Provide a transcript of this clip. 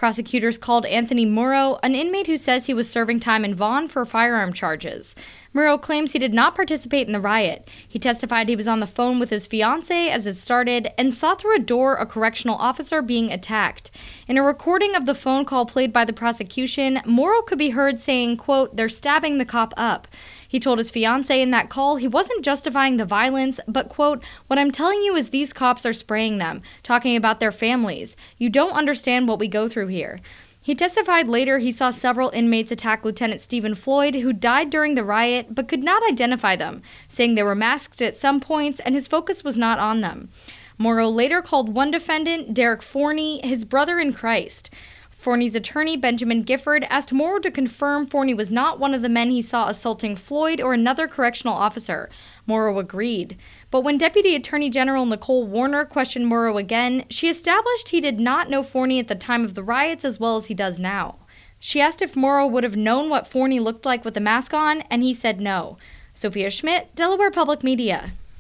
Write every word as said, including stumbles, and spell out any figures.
Prosecutors called Anthony Morrow, an inmate who says he was serving time in Vaughan for firearm charges. Morrow claims he did not participate in the riot. He testified he was on the phone with his fiancée as it started and saw through a door a correctional officer being attacked. In a recording of the phone call played by the prosecution, Morrow could be heard saying, quote, "They're stabbing the cop up." He told his fiancée in that call he wasn't justifying the violence, but, quote, "What I'm telling you is these cops are spraying them, talking about their families. You don't understand what we go through here." He testified later he saw several inmates attack Lieutenant Stephen Floyd, who died during the riot, but could not identify them, saying they were masked at some points and his focus was not on them. Morrow later called one defendant, Derek Forney, his brother in Christ. Forney's attorney, Benjamin Gifford, asked Morrow to confirm Forney was not one of the men he saw assaulting Floyd or another correctional officer. Morrow agreed. But when Deputy Attorney General Nicole Warner questioned Morrow again, she established he did not know Forney at the time of the riots as well as he does now. She asked if Morrow would have known what Forney looked like with the mask on, and he said no. Sophia Schmidt, Delaware Public Media.